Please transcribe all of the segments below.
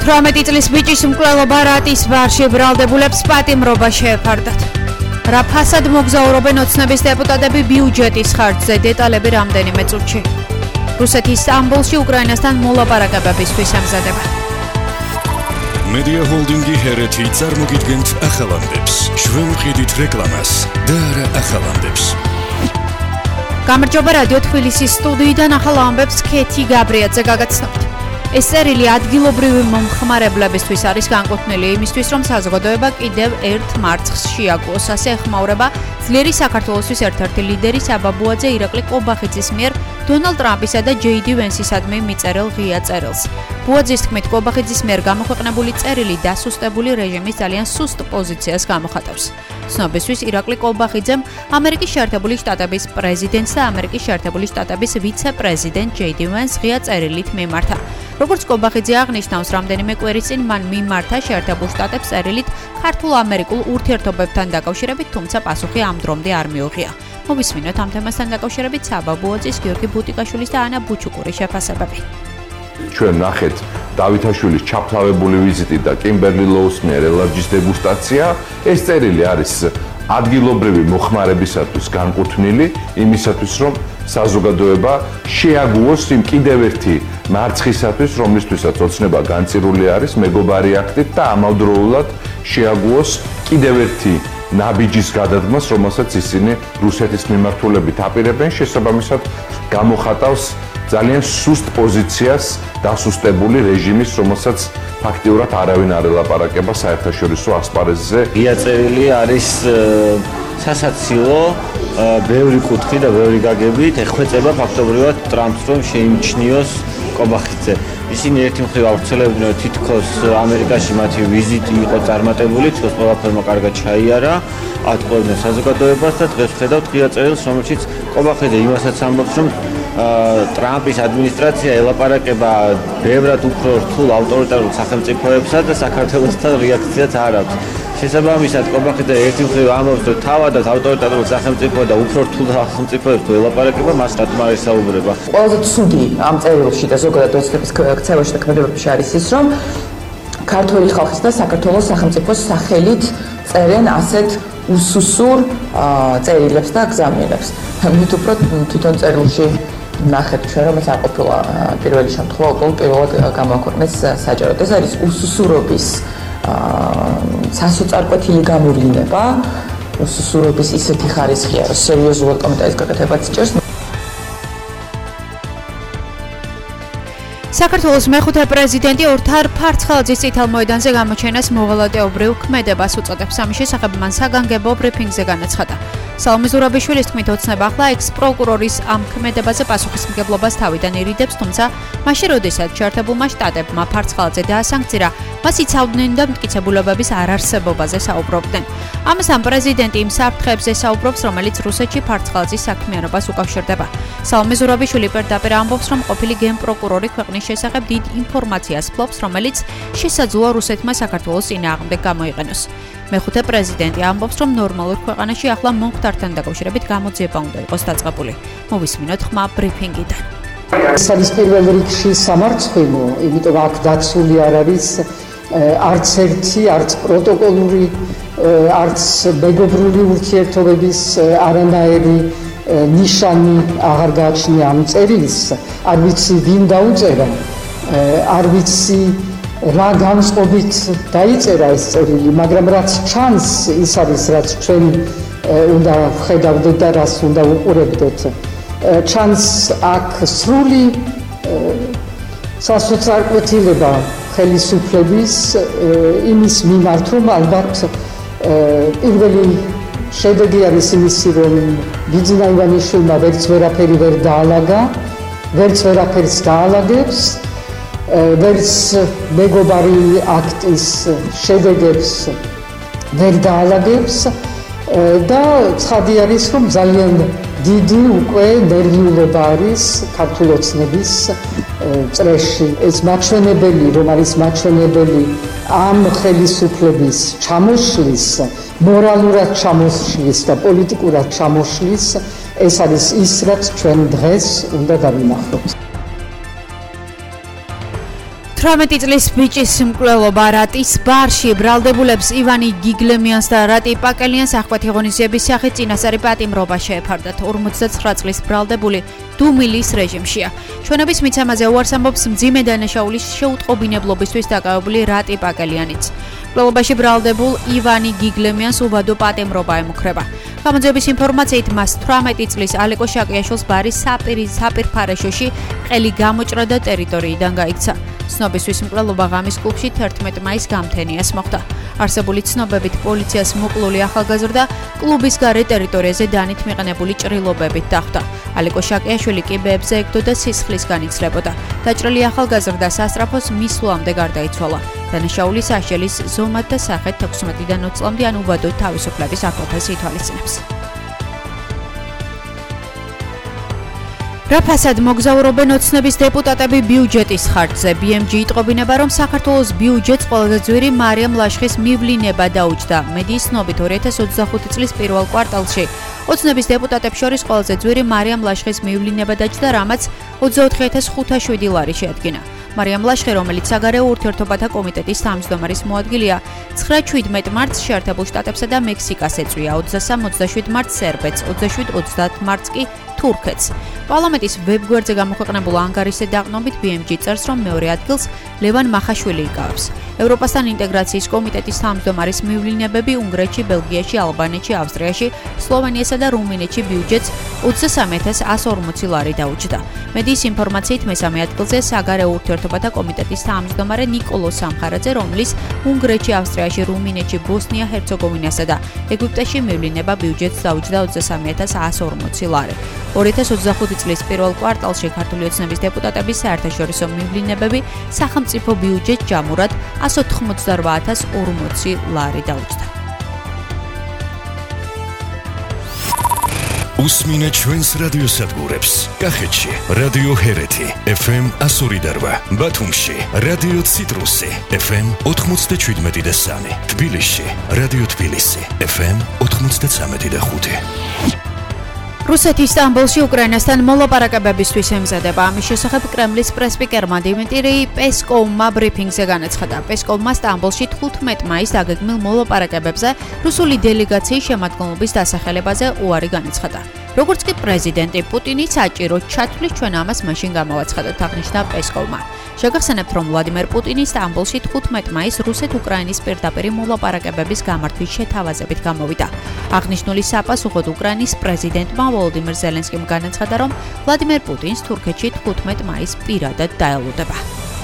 18 წლის ბიჭის მკვლელობა რატის ბარში ბრალდებულებს პატიმრობა შეეფარდათ. რა ფასად მოგზაურობენ ოცნების დეპუტატები ბიუჯეტის ხარჯზე, დეტალები რამდენიმე წუთში. რუსეთის სტამბოლში უკრაინასთან მოლაპარაკებებისთვის ემზადება. Media Holding-ი ჰერეთი წარმოგიდგენთ ახალამდებს. ჩვენ ვყიდით რეკლამას და არა ახალამდებს. გამარჯობა რადიო თბილისის სტუდიიდან ახალ ამბებს ქეთი გაბრიაძე გაგაცნობთ. ეს წერილი ადგილობრივი მომხმარებლებისთვის არის განკუთვნილი იმისთვის, რომ საზოგადოება კიდევ ერთ მარცხს შეაგუოს. ასე ეხმაურება ძლიერი საქართველოსთვის ერთ-ერთი ლიდერი საბაბუაძე ირაკლი კობახიძის მიერ დონალდ ტრამპისა და JD Vance-ისადმი მიწერილ ღია წერილს. ბუაძის თქმით, კობახიძის მიერ გამოქვეყნებული წერილი დასუსტებული რეჟიმის ძალიან სუსტ პოზიციას გამოხატავს. ცნობისთვის ირაკლი კობახიძემ ამერიკის შეერთებული შტატების პრეზიდენტს და ამერიკის შეერთებული შტატების ვიცე-პრეზიდენტ JD Vance ღია წერილით მიმართა. როგორც კობახიძე აღნიშნავს, რამდენიმე კვირის წინ მან მიმართა შეერთებულ შტატებს წერილით ქართულ-ამერიკულ ურთიერთობებთან დაკავშირებით, თუმცა პასუხი ამ დრომდე არ მიუღია. მოვისმინოთ ამ თემასთან დაკავშირებით საბაბუაძის, გიორგი ბუტიკაშვილის და ანა ბუჩუკურის შეფასებები. ჩვენ ნახეთ დავითაშვილის ჩაფთავებული ვიზიტი და კიმბერლი ლოუს მიერ ელარჯის დეგუსტაცია. ეს წერილი არის ადგილობრივი მოხმარებისათვის განკუთვნილი იმისათვის, რომ საზოგადოება შეაგუოს იმ კიდევ ერთი მარცხისათვის, რომლისთვისაც ოცნება განწირული არის მეგობარი აქტით და ამავდროულად შეაგუოს კიდევ ერთი ნაბიჯის გადადგმას, რომელსაც ისინი რუსეთის მიმართულებით აპირებენ, შესაბამისად გამოხატავს ძალიან სუსტ პოზიციას დასუსტებული რეჟიმის, რომელსაც ფაქტიურად არავინ არ ელაპარაკება საერთაშორისო ასპარეზზე. ღია წერილი არის სასაცილო, ბევრი კუთხი და ბევრი გაგებით ეხმეწება ფაქტობრივად ტრამპს, რომ შეიმჩნიოს კობახიძე. ისინი ერთი მხრივ ავრცელებდნენ, რომ თითქოს ამერიკაში მათი ვიზიტი იყო წარმატებული, თითქოს ყველაფერმა კარგად ჩაიარა, ატყუებდნენ საზოგადოებას და დღეს ვხედავთ ღია წერილს, რომელშიც კობახიძე იმასაც ამბობს, რომ ტრამპის ადმინისტრაცია ელაპარაკება ბევრად უფრო რთულ ავტორიტარულ სახელმწიფოებსა და საქართველოსთან რეაქციაც არ აქვს. შესაბამისად, კობახიძე ერთი მხრივ ამბობს, რომ თავადაც ავტორიტარულ სახელმწიფო და უფრო რთულ სახელმწიფოებს თუ ელაპარაკება, მას რატომ არ ესაუბრება. ყველაზე ცუდი ამ წერილში და ზოგადად ოცნების ქცევაში და ქმედებებში არის ის, რომ ქართული ხალხის და საქართველოს სახელმწიფოს სახელით წერენ ასეთ უსუსურ წერილებს და გზავნილებს. მით უფრო თვითონ წერილში ნახეთ ჩვენ, რომ ეს არ ყოფილა პირველი შემთხვევა, უბრალოდ პირველად გამოაქვეყნეს საჯაროდ. ეს არის უსუსურობის სასოწარკვეთილი გამოვლინება, უსუსურობის ისეთი ხარისხია, რომ სერიოზულად კომენტარის გაკეთებაც ჭირს. საქართველოს მეხუთე პრეზიდენტი ორთარ ფარცხელაძის წითელ მოედანზე გამოჩენას მოღალატეობრივ ქმედებას უწოდებს. ამის შესახებ მან საგანგებო ბრიფინგზე განაცხადა. სალომე ზურაბიშვილის თქმით, ოცნება ახლა ექს-პროკურორის ამ ქმედებაზე პასუხისმგებლობას თავიდან ირიდებს, თუმცა მაშინ, როდესაც შეერთებულმა შტატებმა ფარცხელაძე დაასანქცირა, მას იცავდნენ და მტკიცებულებების არარსებობაზე საუბრობდნენ. ამასთან პრეზიდენტი იმ საფრთხეებზე საუბრობს, რომელიც რუსეთში ფარცხელაძის საქმიანობას უკავშირდება. სალომე ზურაბიშვილი პირდაპირ ამბობს, რომ ყოფილი გენპროკურორი ქვეყნის შესახებ დიდ ინფორმაციას ფლობს, რომელიც შესაძლოა რუსეთმა საქართველოს წინააღმდეგ გამოიყენოს. მეხუთე პრეზიდენტი ამბობს, რომ ნორმალურ ქვეყანაში ახლა მომხდართან დაკავშირებით გამოძიება უნდა იყოს დაწყებული. მოვისმინოთ ხმა ბრიფინგიდან. ეს არის პირველ რიგში სამარცხვინო, იმიტომ აქ დაცული არ არის არც ერთი, არც პროტოკოლური, არც მეგობრული ურთიერთობების არანაირი ნიშანი აღარ გააჩნია ამ წერილს. არ ვიცი ვინ დაუწერა, არ ვიცი რა განწყობით დაიწერა ეს წერილი, მაგრამ რაც ჩანს, ის არის, რაც ჩვენ უნდა ვხედავდეთ და რას უნდა უყურებდეთ. ჩანს აქ სრული სასოწარკვეთილება ხელისუფლების იმის მიმართ, რომ ალბათ პირველი შედეგი არის იმისი, რომ ბიძინა ივანიშვილმა ვერც ვერაფერი ვერ დაალაგა, ვერც ვერაფერს დაალაგებს, ვერც მეგობარი აქტის შედეგებს ვერ დაალაგებს და ცხადი არის, რომ ძალიან დიდი უკვე ნერვიულობა არის ქართულ ოცნების წრეში. ეს მაჩვენებელი, რომ არის მაჩვენებელი ამ ხელისუფლების ჩამოშლის, მორალურად ჩამოშლის და პოლიტიკურად ჩამოშლის, ეს არის ის, რაც ჩვენ დღეს უნდა დავინახოთ. 18 წლის ბიჭის მკვლელობა რატის ბარში ბრალდებულებს ივანი გიგლემიანს და რატი პაკელიანს აღკვეთი ღონისძიების სახით წინასწარი პატიმრობა შეეფარდათ. 49 წლის ბრალდებული დუმილის რეჟიმშია. ჩვენების მიცემაზე უარს ამბობს მძიმე დანაშაულის შეუტყობინებლობისთვის დაკავებული რატი პაკელიანიც. მკვლელობაში ბრალდებულ ივანი გიგლემიანს უბადო პატიმრობა ემუქრება. გამოძიების ინფორმაციით მას 18 წლის ალეკო შაკიაშვილს ბარის საპირფარეშოში ყელი გამოჭრა და ტერიტორიიდან გაიქცა. ცნობისთვის მკვლელობა ღამის კლუბში 11 მაისს გამთენიას მოხდა. არსებული ცნობებით პოლიციას მოკლული ახალგაზრდა კლუბის გარე ტერიტორიაზე დანით მიყენებული ჭრილობებით დახვდა. ალეკო შაკიაშვილი კი ბებზე ეგდოდა სისხლის განიცლებოდა. დაჭრილი ახალგაზრდა სასწრაფოს მისვლამდე გარდაიცვალა. დანაშაულის აღშელის ზომად და სახეთ 16-დან 20 წლამდე ან უბადოდ თავისუფლების აკუთვნას ითვალისწინებს. რა ფასად მოგზაურობენ ოცნების დეპუტატები ბიუჯეტის ხარჯზე. BMG იტყობინება, რომ საქართველოს ბიუჯეტს ყველაზე ძვირი მარიამ ლაშხის მივლინება დაუჯდა. მედიის ცნობით 2025 წლის პირველ კვარტალში ოცნების დეპუტატებს შორის ყველაზე ძვირი მარიამ ლაშხის მივლინება დაჯდა, რამაც 24,507 ლარი შეადგინა. მარიამ ლაშხი, რომელიც საგარეო ურთიერთობათა კომიტეტის თავმჯდომარის მოადგილეა, 9-17 მარტს შეერთებულ შტატებსა და მექსიკას ეწვია, 23-27 მარტს სერბეთს, 27-30 მარტს კი თურქეთს. პარლამენტის ვებგვერდზე გამოქვეყნებულ ანგარიშზე დაყრდნობით BMG წერს, რომ მეორე ადგილს ლევან მახაშვილი იკავებს. ევროპასთან ინტეგრაციის კომიტეტის თავმჯდომარის მივლინებები უნგრეთში, ბელგიაში, ალბანეთში, ავსტრიაში, სლოვენიასა და რუმინეთში ბიუჯეტს 23,140 ლარი დაუჯდა. მედიის ინფორმაციით მესამე ადგილზე საგარეო ურთიერთობათა კომიტეტის თავმჯდომარე ნიკოლო სამხარაძე, რომლის უნგრეთში, ავსტრიაში, რუმინეთში, ბოსნია-ჰერცეგოვინასა და ეგვიპტეში მივლინება ბიუჯეტს დაუჯდა 23,140 ლარი. 2025 წლის პირველ კვარტალში ქართული ოცნების დეპუტატების საერთაშორისო მივლინებები სახელმწიფო ბიუჯეტს ჯამურად 188,040 ლარი დაუჯდა. უსმინე ჩვენს რადიოსადგურებს. კახეთში რადიო ჰერეთი FM 102, ბათუმში რადიო ციტრუსი FM 97.3, თბილისში რადიო თბილისი FM 93.5. რუსეთი სტამბოლში უკრაინასთან მოლაპარაკებებისთვის ემზადება. ამის შესახებ კრემლის პრესპიკერმა დიმიტრი პესკოვმა ბრიფინგზე განაცხადა. პესკოვმა სტამბოლში 15 მაისს დაგეგმილ მოლაპარაკებებზე რუსული დელეგაციის შემადგენლობის დასახელებაზე უარი განაცხადა. როგორც კი პრეზიდენტი პუტინი საჭირო ჩათვლის, ჩვენ ამას მაშინ გამოვაცხადოთ, აღნიშნა პესკოვმა. შეგახსენებთ, რომ ვლადიმერ პუტინი სტამბოლში 15 მაისს რუსეთ-უკრაინის პირდაპირი მოლაპარაკებების გამართვის შეთავაზებით გამოვიდა. აღნიშნული საპასუხოდ უკრაინის პრეზიდენტმა ვოლოდიმირ ზელენსკიმ განაცხადა, რომ ვლადიმერ პუტინს თურქეთში 15 მაისს პირადად დაელოდება.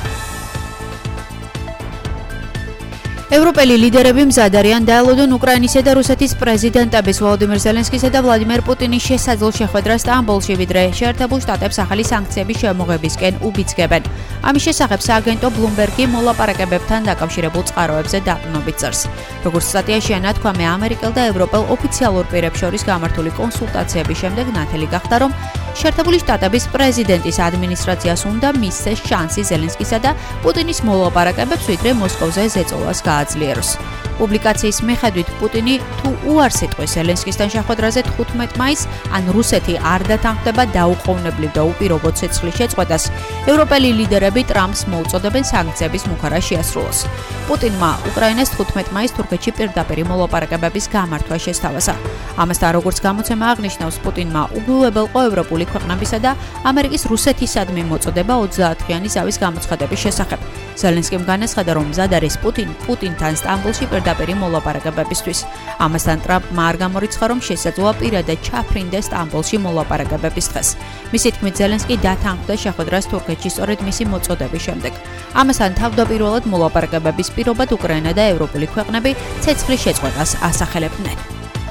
ევროპელი ლიდერები მზად არიან დაელოდონ უკრაინისა და რუსეთის პრეზიდენტების ვოლოდიმირ ზელენსკისა და ვლადიმერ პუტინის შესაძლო შეხვედრა სტამბოლში, ვიდრე შეერთებულ შტატებს ახალი სანქციების შემოღებისკენ უბიძგებენ. ამის შესახებ სააგენტო ბლუმბერგი მოლაპარაკებებთან დაკავშირებულ წყაროებზე დაყრდნობით წერს. როგორც სტატიაში ანათქვამე, ამერიკელ და ევროპელ ოფიციალურ პირებს შორის გამართული კონსულტაციების შემდეგ ნათელი გახდა, რომ შეერთებული შტატების პრეზიდენტის ადმინისტრაციას უნდა მისცეს შანსი ზელენსკისა და პუტინის მოლაპარაკებებს, ვიდრე მოსკოვზე ზეწოლას გააძლიეროს. პუბლიკაციის მიხედვით პუტინი თუ უარს იტყვის ზელენსკისთან შეხვედრაზე 15 მაისს, ან რუსეთი არ დათანხმდება დაუყოვნებლივ და უპირობო ცეცხლის შეწყვეტას, ევროპელი ლიდერები ტრამპს მოუწოდებენ სანქციების მუხარა შეასრულოს. პუტინმა უკრაინას 15 მაისს თურქეთში პირდაპირი მოლაპარაკებების გამართვა შესთავაზა. ამასთან, როგორც გამოცემა აღნიშნავს, პუტინმა უგულებელყო ევროპული ქვეყნებისა და ამერიკის რუსეთისადმი მოწოდება 30-დღიანი ზავის გამოცხადების შესახებ. ზელენსკიმ განაცხადა, რომ მზად არის პუტინთან სტამბოლში პირდაპირი მოლაპარაკებებისთვის. ამასთან ტრამპმა არ გამორიცხა, რომ შესაძლოა პირადად ჩაფრინდეს სტამბოლში მოლაპარაკებების დღეს. მისი თქმით, ზელენსკი დათანხმდა შეხვედრას თურქეთში სწორედ მისი მოწოდების შემდეგ. ამასთან თავდაპირველად მოლაპარაკებების პირობად უკრაინა და ევროპული ქვეყნები ცეცხლის შეწყვეტას ასახელებდნენ.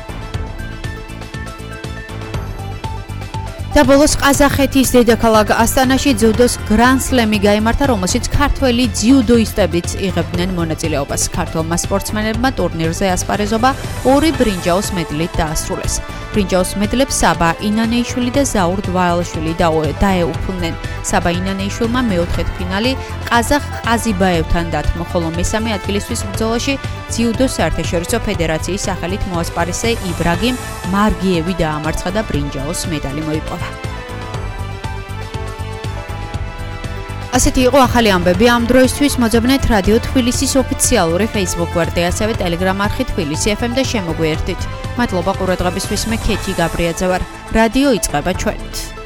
და ბოლოს ყაზახეთის დედაქალაქ ასტანაში ძიუდოს გრან-სლემი გაიმართა, რომელშიც ქართველი ძიუდოისტებიც იღებდნენ მონაწილეობას. ქართველმა სპორტსმენებმა ტურნირზე ასპარეზობა 2 ბრინჯაოს მედლით დაასრულეს. ბრინჯაოს მედლებს საბა ინანეიშვილი და ზაურ დვალაშვილი დაეუფლნენ. საბა ინანეიშვილმა მეოთხედ ფინალი ყაზახ ყაზიბაევთან დათმო, ხოლო მესამე ადგილისთვის ბრძოლაში ძიუდოს საერთაშორისო ფედერაციის სახელით მოასპარესე იბრაგიმ მარგიევი დაამარცხა და ბრინჯაოს მედალი მოიპოვა. ასეთი იყო ახალი ამბები ამ დროისთვის მოძებნეთ რადიო თბილისის ოფიციალური Facebook გვერდი, ასევე Telegram არხი თბილისი FM და შემოგვიერთდით. მადლობა ყურადღებისთვის, მე ქეთი გაბრიაძე ვარ. რადიო იწყება ჩვენით.